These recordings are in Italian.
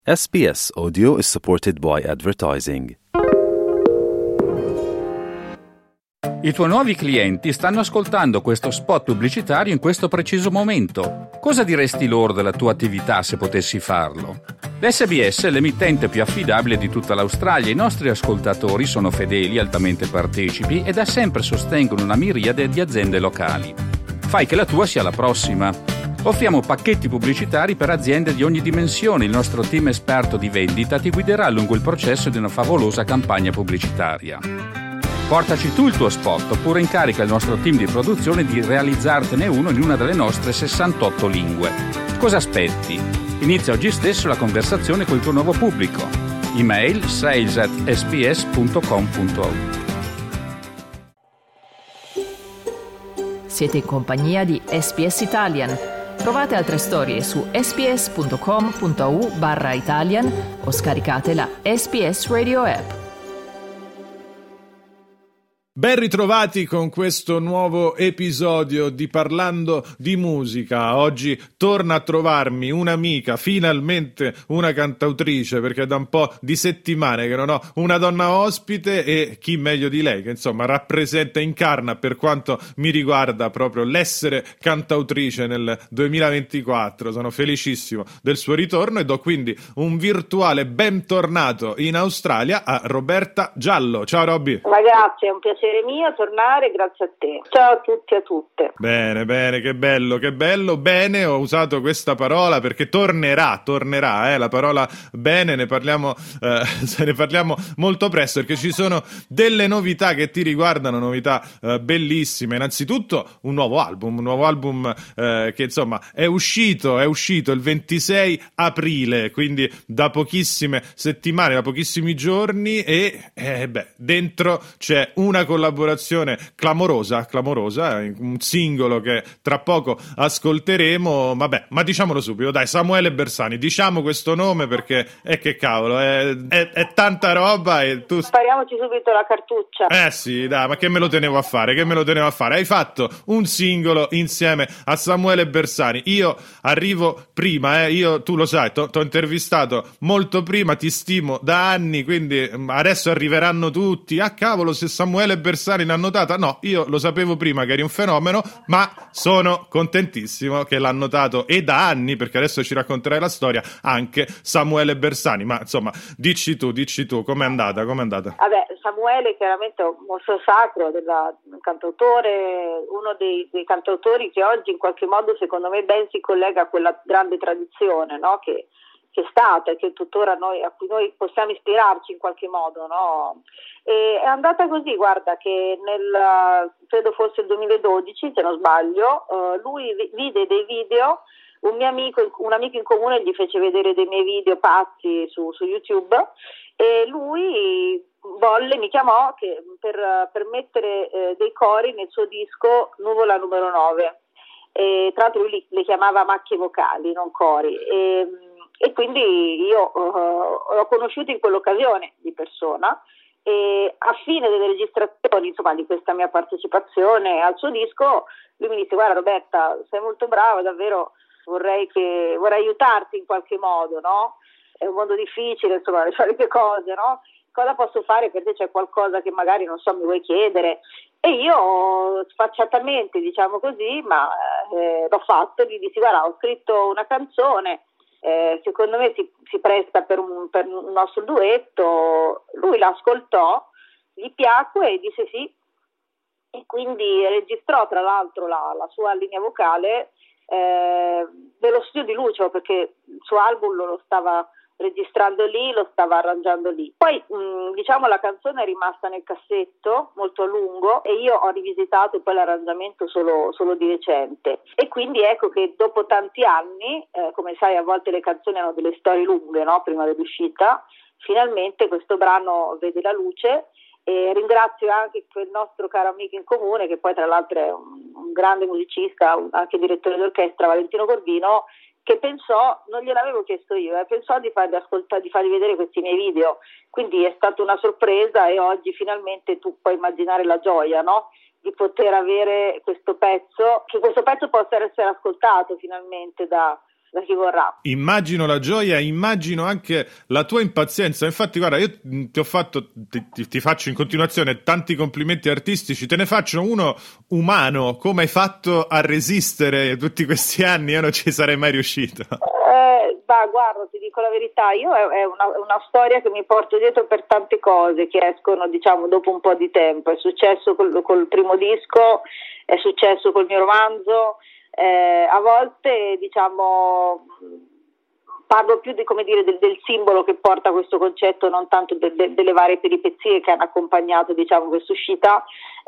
SBS Audio is supported by advertising. I tuoi nuovi clienti stanno ascoltando questo spot pubblicitario in questo preciso momento. Cosa diresti loro della tua attività se potessi farlo? L'SBS è l'emittente più affidabile di tutta l'Australia. I nostri ascoltatori sono fedeli, altamente partecipi e da sempre sostengono una miriade di aziende locali. Fai che la tua sia la prossima. Offriamo pacchetti pubblicitari per aziende di ogni dimensione. Il nostro team esperto di vendita ti guiderà lungo il processo di una favolosa campagna pubblicitaria. Portaci tu il tuo spot oppure incarica il nostro team di produzione di realizzartene uno in una delle nostre 68 lingue. Cosa aspetti? Inizia oggi stesso la conversazione col tuo nuovo pubblico. Email sales@sbs.com.au. Siete in compagnia di SBS Italian. Trovate altre storie su sbs.com.au/Italian o scaricate la SBS Radio app. Ben ritrovati con questo nuovo episodio di Parlando di Musica. Oggi torna a trovarmi un'amica, finalmente una cantautrice, perché da un po' di settimane che non ho una donna ospite e chi meglio di lei, che insomma rappresenta, incarna per quanto mi riguarda proprio l'essere cantautrice nel 2024. Sono felicissimo del suo ritorno e do quindi un virtuale bentornato in Australia a Roberta Giallo. Ciao Robby. Ma grazie, è un piacere mio tornare, grazie a te. Ciao a tutti e a tutte. Bene, che bello. Bene, ho usato questa parola perché tornerà, la parola bene, ne parliamo molto presto, perché ci sono delle novità che ti riguardano, novità bellissime. Innanzitutto un nuovo album che insomma è uscito il 26 aprile, quindi da pochissime settimane, da pochissimi giorni e dentro c'è una collaborazione clamorosa, un singolo che tra poco ascolteremo, ma diciamolo subito, dai, Samuele Bersani, diciamo questo nome perché che cavolo, è tanta roba e tu... Spariamoci subito la cartuccia. Sì, dai, ma che me lo tenevo a fare? Hai fatto un singolo insieme a Samuele Bersani, io arrivo prima, tu lo sai, t'ho intervistato molto prima, ti stimo da anni, quindi adesso arriveranno tutti, cavolo, se Samuele Bersani l'ha notata, no, io lo sapevo prima che eri un fenomeno, ma sono contentissimo che l'ha notato e da anni, perché adesso ci racconterai la storia, anche Samuele Bersani. Ma insomma, dici tu, com'è andata? Vabbè, Samuele chiaramente è un mostro sacro un cantautore, uno dei cantautori che oggi in qualche modo secondo me ben si collega a quella grande tradizione, no? Che è stata e che tuttora a cui noi possiamo ispirarci in qualche modo, no? E è andata così, guarda, che credo fosse il 2012, se non sbaglio, lui vide dei video, un amico in comune gli fece vedere dei miei video pazzi su YouTube e lui mi chiamò per mettere dei cori nel suo disco Nuvola numero 9. E tra l'altro lui le chiamava macchie vocali, non cori. E quindi io l'ho conosciuto in quell'occasione di persona e a fine delle registrazioni, insomma, di questa mia partecipazione al suo disco, lui mi disse: guarda Roberta, sei molto brava, davvero vorrei aiutarti in qualche modo, no? È un mondo difficile, insomma, le solite cose, no? Cosa posso fare per te? C'è qualcosa che magari, non so, mi vuoi chiedere? E io sfacciatamente, diciamo così, ma l'ho fatto, gli dissi: guarda, ho scritto una canzone, secondo me si presta per un nostro duetto. Lui l'ascoltò, gli piacque e disse sì, e quindi registrò tra l'altro la sua linea vocale dello studio di Lucio, perché il suo album lo stava registrando lì, lo stava arrangiando lì. Poi diciamo la canzone è rimasta nel cassetto molto a lungo e io ho rivisitato poi l'arrangiamento solo di recente, e quindi ecco che dopo tanti anni, come sai a volte le canzoni hanno delle storie lunghe, no? Prima dell'uscita, finalmente questo brano vede la luce. E ringrazio anche quel nostro caro amico in comune, che poi tra l'altro è un grande musicista, anche direttore d'orchestra, Valentino Corvino, che pensò, non gliel'avevo chiesto io, pensò di fargli vedere questi miei video, quindi è stata una sorpresa e oggi finalmente tu puoi immaginare la gioia, no? Di poter avere questo pezzo, che questo pezzo possa essere ascoltato finalmente da da chi vorrà. Immagino la gioia, immagino anche la tua impazienza. Infatti, guarda, io ti faccio in continuazione tanti complimenti artistici, te ne faccio uno umano. Come hai fatto a resistere tutti questi anni? Io non ci sarei mai riuscito. Guarda, ti dico la verità, io è una storia che mi porto dietro per tante cose che escono, diciamo, dopo un po' di tempo. È successo col primo disco, è successo col mio romanzo, a volte, diciamo, parlo più di, come dire, del simbolo che porta questo concetto, non tanto delle varie peripezie che hanno accompagnato, diciamo, questa uscita,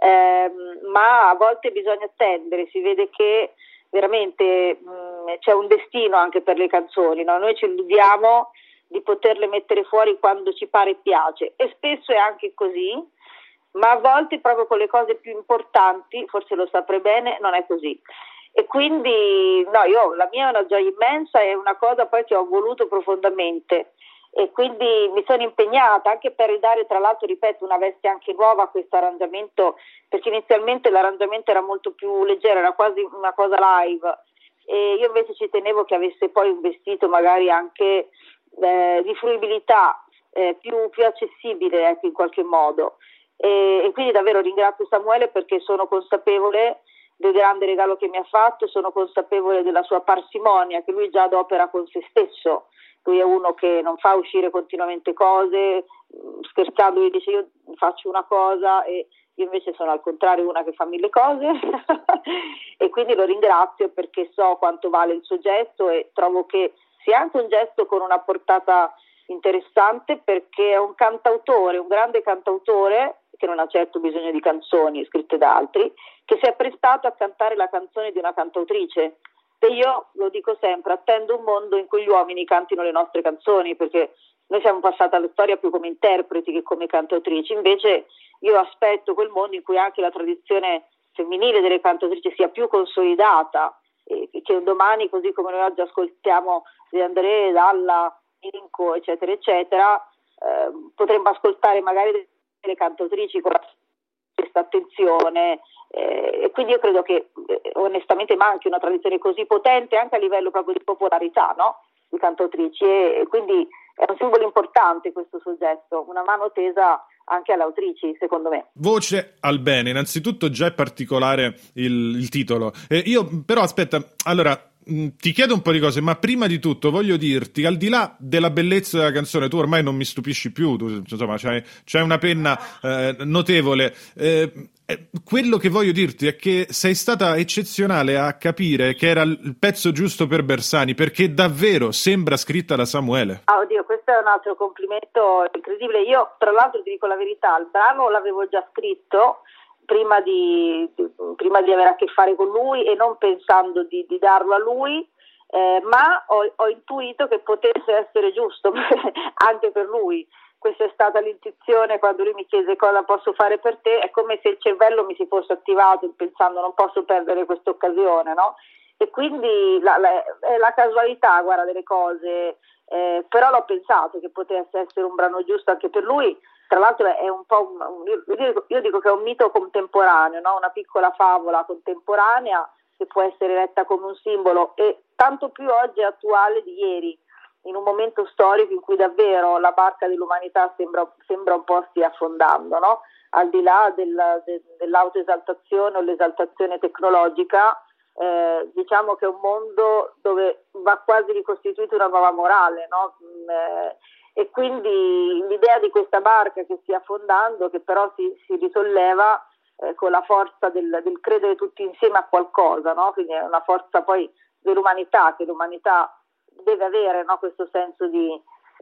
ma a volte bisogna attendere, si vede che veramente c'è un destino anche per le canzoni, no? Noi ci illudiamo di poterle mettere fuori quando ci pare e piace, e spesso è anche così, ma a volte proprio con le cose più importanti, forse lo saprei bene, non è così. E quindi la mia è una gioia immensa, è una cosa poi che ho voluto profondamente, e quindi mi sono impegnata anche per ridare, tra l'altro, ripeto, una veste anche nuova a questo arrangiamento, perché inizialmente l'arrangiamento era molto più leggero, era quasi una cosa live, e io invece ci tenevo che avesse poi un vestito magari anche di fruibilità, più accessibile, ecco, in qualche modo, e quindi davvero ringrazio Samuele, perché sono consapevole del grande regalo che mi ha fatto, sono consapevole della sua parsimonia che lui già adopera con se stesso. Lui è uno che non fa uscire continuamente cose, scherzando lui dice io faccio una cosa, e io invece sono al contrario una che fa 1000 cose e quindi lo ringrazio, perché so quanto vale il suo gesto, e trovo che sia anche un gesto con una portata interessante, perché è un cantautore, un grande cantautore che non ha certo bisogno di canzoni scritte da altri, che si è prestato a cantare la canzone di una cantautrice. E io lo dico sempre, attendo un mondo in cui gli uomini cantino le nostre canzoni, perché noi siamo passati alla storia più come interpreti che come cantautrici. Invece io aspetto quel mondo in cui anche la tradizione femminile delle cantautrici sia più consolidata, e che un domani, così come noi oggi ascoltiamo De André, Dalla, Inco, eccetera eccetera, potremmo ascoltare magari delle cantautrici con questa attenzione, e quindi io credo che onestamente manchi una tradizione così potente anche a livello proprio di popolarità, no? Di cantautrici, e quindi è un simbolo importante questo suo gesto, una mano tesa anche alle autrici, secondo me. Voce al bene, innanzitutto già è particolare il titolo. Io però aspetta, allora ti chiedo un po' di cose, ma prima di tutto voglio dirti, al di là della bellezza della canzone, tu ormai non mi stupisci più, tu, insomma c'hai una penna notevole, quello che voglio dirti è che sei stata eccezionale a capire che era il pezzo giusto per Bersani, perché davvero sembra scritta da Samuele. Oddio, questo è un altro complimento incredibile. Io tra l'altro ti dico la verità, il brano l'avevo già scritto prima di avere a che fare con lui, e non pensando di darlo a lui, ma ho intuito che potesse essere giusto anche per lui. Questa è stata l'intuizione quando lui mi chiese cosa posso fare per te. È come se il cervello mi si fosse attivato pensando non posso perdere questa occasione, no? E quindi è la casualità, guarda, delle cose, però l'ho pensato che potesse essere un brano giusto anche per lui. Tra l'altro è un po' io dico che è un mito contemporaneo, no? Una piccola favola contemporanea che può essere letta come un simbolo, e tanto più oggi è attuale di ieri, in un momento storico in cui davvero la barca dell'umanità sembra un po' stia affondando, no? Al di là dell'autoesaltazione o l'esaltazione tecnologica, diciamo che è un mondo dove va quasi ricostituita una nuova morale, no? E quindi l'idea di questa barca che stia affondando, che però si risolleva con la forza del credere tutti insieme a qualcosa, no? Quindi è una forza poi dell'umanità, che l'umanità deve avere, no? Questo senso di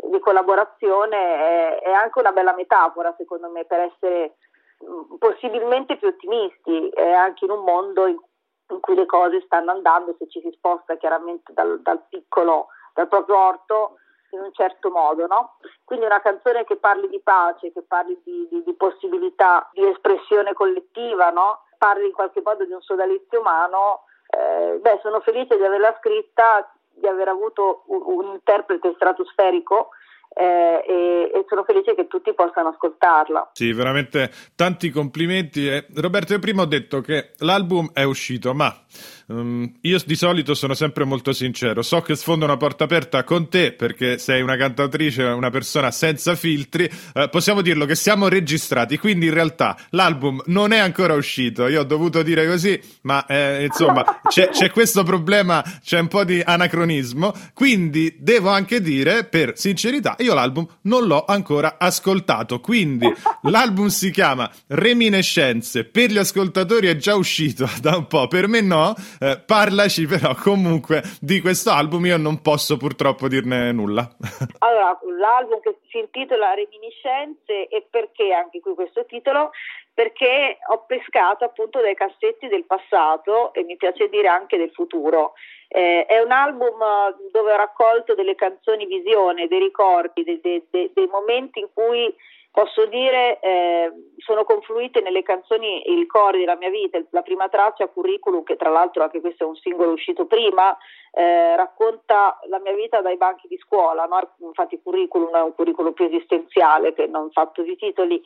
collaborazione. È anche una bella metafora, secondo me, per essere possibilmente più ottimisti, anche in un mondo in cui le cose stanno andando, se ci si sposta chiaramente dal piccolo, dal proprio orto, in un certo modo, no? Quindi una canzone che parli di pace, che parli di possibilità di espressione collettiva, no? Parli in qualche modo di un sodalizio umano. Sono felice di averla scritta, di aver avuto un interprete stratosferico, e sono felice che tutti possano ascoltarla. Sì, veramente tanti complimenti. Roberto, io prima ho detto che l'album è uscito, ma io di solito sono sempre molto sincero. So che sfondo una porta aperta con te perché sei una cantautrice, una persona senza filtri. Possiamo dirlo che siamo registrati, quindi in realtà l'album non è ancora uscito. Io ho dovuto dire così, ma insomma c'è questo problema, c'è un po' di anacronismo, quindi devo anche dire per sincerità, io l'album non l'ho ancora ascoltato, quindi l'album si chiama Reminiscenze, per gli ascoltatori è già uscito da un po', per me no. Parlaci però comunque di questo album, io non posso purtroppo dirne nulla. Allora, l'album che si intitola Reminiscenze, e perché anche qui questo titolo? Perché ho pescato appunto dai cassetti del passato e mi piace dire anche del futuro. È un album dove ho raccolto delle canzoni visione, dei ricordi, dei momenti in cui posso dire sono confluite nelle canzoni i ricordi della mia vita. La prima traccia, Curriculum, che tra l'altro anche questo è un singolo uscito prima, racconta la mia vita dai banchi di scuola, no? Infatti Curriculum è un curriculum più esistenziale che non fatto di titoli.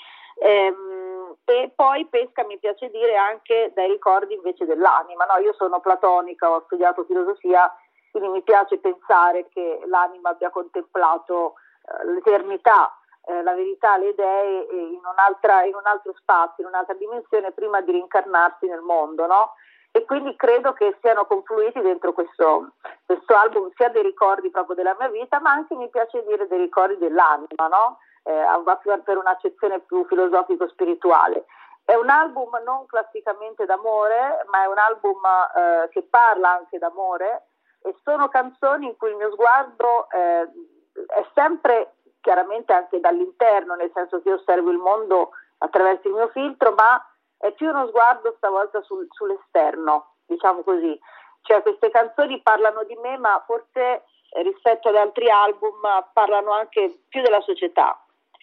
E poi pesca, mi piace dire, anche dai ricordi invece dell'anima, no? Io sono platonica, ho studiato filosofia, quindi mi piace pensare che l'anima abbia contemplato l'eternità, la verità, le idee in un altro spazio, in un'altra dimensione prima di rincarnarsi nel mondo, no? E quindi credo che siano confluiti dentro questo album sia dei ricordi proprio della mia vita, ma anche, mi piace dire, dei ricordi dell'anima, no? Va per un'accezione più filosofico-spirituale. È un album non classicamente d'amore, ma è un album che parla anche d'amore, e sono canzoni in cui il mio sguardo è sempre chiaramente anche dall'interno, nel senso che io osservo il mondo attraverso il mio filtro, ma è più uno sguardo stavolta sull'esterno, diciamo così. Cioè, queste canzoni parlano di me, ma forse rispetto ad altri album parlano anche più della società.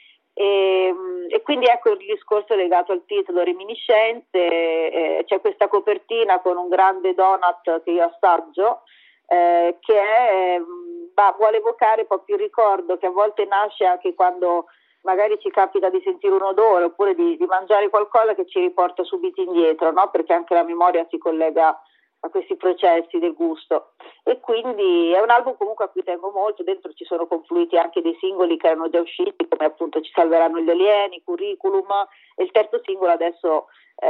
E quindi ecco il discorso legato al titolo Reminiscenze. C'è questa copertina con un grande donut che io assaggio, vuole evocare proprio il ricordo che a volte nasce anche quando magari ci capita di sentire un odore oppure di mangiare qualcosa che ci riporta subito indietro, no? Perché anche la memoria si collega a questi processi del gusto. E quindi è un album comunque a cui tengo molto. Dentro ci sono confluiti anche dei singoli che erano già usciti, come appunto Ci salveranno gli alieni, Curriculum, e il terzo singolo adesso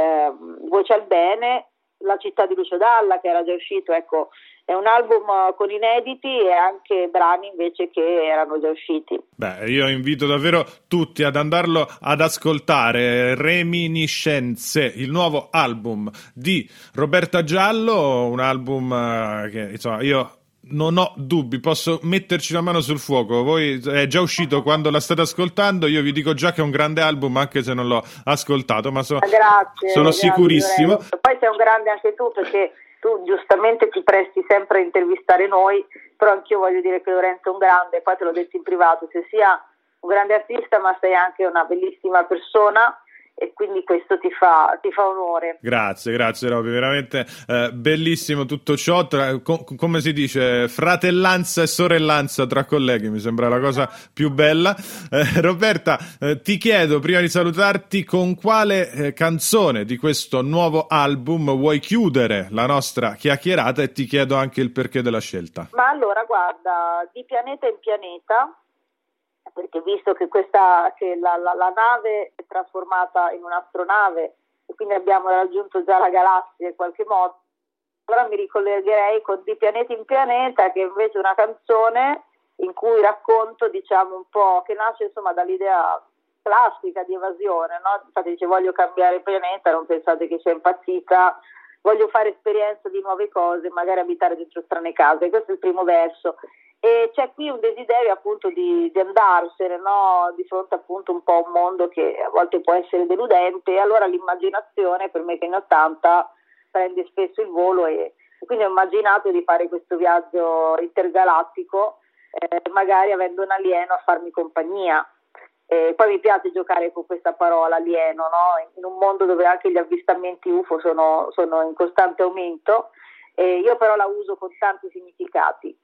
Voce al bene, La città di Lucio Dalla, che era già uscito. Ecco, è un album con inediti e anche brani invece che erano già usciti. Beh, io invito davvero tutti ad andarlo ad ascoltare. Reminiscenze, il nuovo album di Roberta Giallo, un album che insomma io non ho dubbi, posso metterci la mano sul fuoco. Voi è già uscito quando la state ascoltando, io vi dico già che è un grande album anche se non l'ho ascoltato, ma sono sicurissimo. Lorenzo. Poi sei un grande anche tu, perché tu giustamente ti presti sempre a intervistare noi, però anch'io voglio dire che Lorenzo è un grande, poi te l'ho detto in privato, se sia un grande artista ma sei anche una bellissima persona, e quindi questo ti fa onore. Grazie Roby, veramente bellissimo tutto ciò, come si dice, fratellanza e sorellanza tra colleghi, mi sembra la cosa più bella. Roberta, ti chiedo prima di salutarti con quale canzone di questo nuovo album vuoi chiudere la nostra chiacchierata, e ti chiedo anche il perché della scelta. Ma allora guarda, Di pianeta in pianeta, perché visto che la nave è trasformata in un'astronave e quindi abbiamo raggiunto già la galassia in qualche modo, allora mi ricollegherei con Di pianeta in pianeta, che è invece una canzone in cui racconto, diciamo, un po', che nasce insomma dall'idea classica di evasione, no? Infatti dice: voglio cambiare pianeta, non pensate che sia impazzita, voglio fare esperienza di nuove cose, magari abitare dentro strane case. Questo è il primo verso. E c'è qui un desiderio appunto di andarsene, no? Di fronte appunto un po' a un mondo che a volte può essere deludente, e allora l'immaginazione, per me che in 80 prende spesso il volo, e quindi ho immaginato di fare questo viaggio intergalattico, magari avendo un alieno a farmi compagnia. Poi mi piace giocare con questa parola alieno, no? In un mondo dove anche gli avvistamenti UFO sono in costante aumento, io però la uso con tanti significati.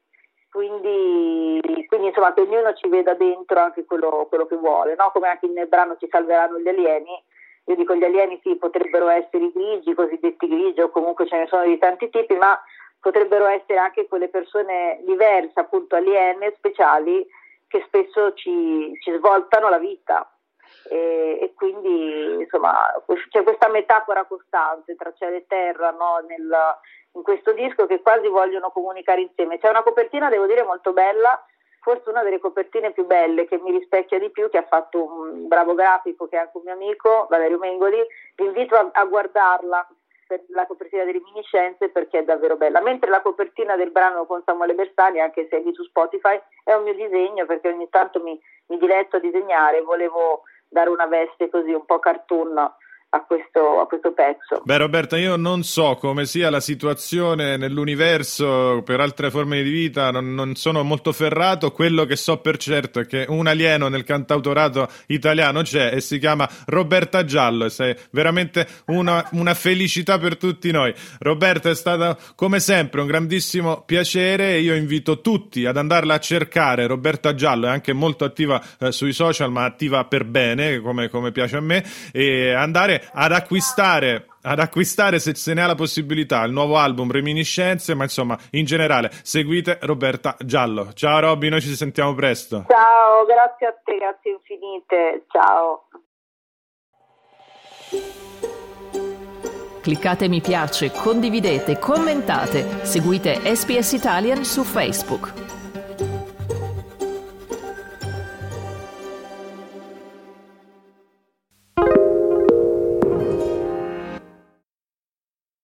quindi insomma che ognuno ci veda dentro anche quello che vuole, no? Come anche nel brano Ci salveranno gli alieni. Io dico gli alieni sì, potrebbero essere i grigi, i cosiddetti grigi, o comunque ce ne sono di tanti tipi, ma potrebbero essere anche quelle persone diverse, appunto aliene, speciali, che spesso ci svoltano la vita. E quindi insomma c'è questa metafora costante tra cielo e terra, no? In questo disco, che quasi vogliono comunicare insieme. C'è una copertina, devo dire, molto bella, forse una delle copertine più belle, che mi rispecchia di più, che ha fatto un bravo grafico che è anche un mio amico, Valerio Mengoli. Vi invito a guardarla, per la copertina delle Reminiscenze, perché è davvero bella, mentre la copertina del brano con Samuele Bersani, anche se è lì su Spotify, è un mio disegno, perché ogni tanto mi diletto a disegnare, volevo dare una veste così un po' cartoon a questo pezzo. Beh, Roberta, io non so come sia la situazione nell'universo per altre forme di vita, non sono molto ferrato. Quello che so per certo è che un alieno nel cantautorato italiano c'è e si chiama Roberta Giallo, e sei veramente una felicità per tutti noi. Roberta, è stata come sempre un grandissimo piacere, e io invito tutti ad andarla a cercare. Roberta Giallo è anche molto attiva sui social, ma attiva per bene, come piace a me, e andare ad acquistare, se ne ha la possibilità, il nuovo album Reminiscenze, ma insomma in generale seguite Roberta Giallo. Ciao Robby, noi ci sentiamo presto. Ciao, grazie a te, grazie infinite, ciao. Cliccate mi piace, condividete, commentate, seguite SPS Italian su Facebook.